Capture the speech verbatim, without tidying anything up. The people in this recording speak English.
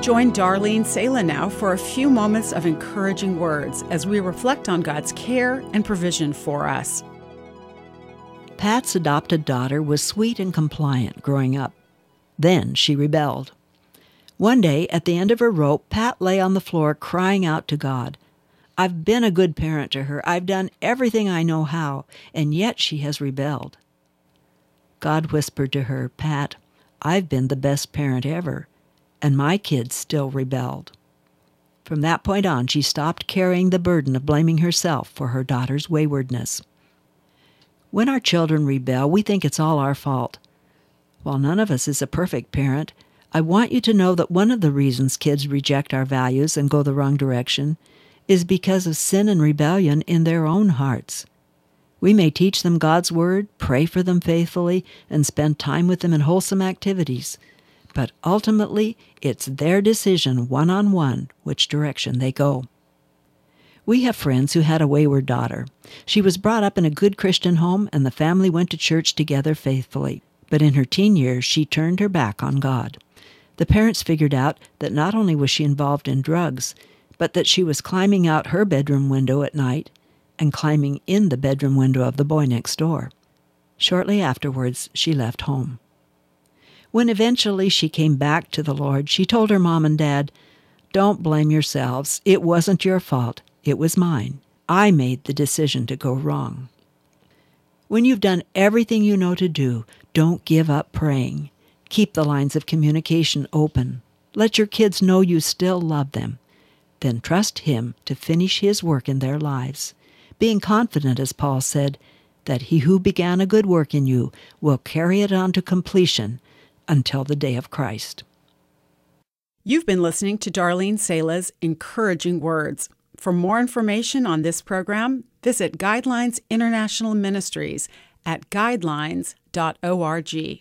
Join Darlene Sala now for a few moments of encouraging words as we reflect on God's care and provision for us. Pat's adopted daughter was sweet and compliant growing up. Then she rebelled. One day, at the end of her rope, Pat lay on the floor crying out to God. I've been a good parent to her. I've done everything I know how, and yet she has rebelled. God whispered to her, Pat, I've been the best parent ever, and my kids still rebelled. From that point on, she stopped carrying the burden of blaming herself for her daughter's waywardness. When our children rebel, we think it's all our fault. While none of us is a perfect parent, I want you to know that one of the reasons kids reject our values and go the wrong direction is because of sin and rebellion in their own hearts. We may teach them God's Word, pray for them faithfully, and spend time with them in wholesome activities, but ultimately it's their decision one-on-one which direction they go. We have friends who had a wayward daughter. She was brought up in a good Christian home, and the family went to church together faithfully. But in her teen years, she turned her back on God. The parents figured out that not only was she involved in drugs, but that she was climbing out her bedroom window at night and climbing in the bedroom window of the boy next door. Shortly afterwards, she left home. When eventually she came back to the Lord, she told her mom and dad, "Don't blame yourselves. It wasn't your fault. It was mine. I made the decision to go wrong." When you've done everything you know to do, don't give up praying. Keep the lines of communication open. Let your kids know you still love them. Then trust Him to finish His work in their lives, being confident, as Paul said, that He who began a good work in you will carry it on to completion until the day of Christ. You've been listening to Darlene Sala's Encouraging Words. For more information on this program, visit Guidelines International Ministries at guidelines dot org.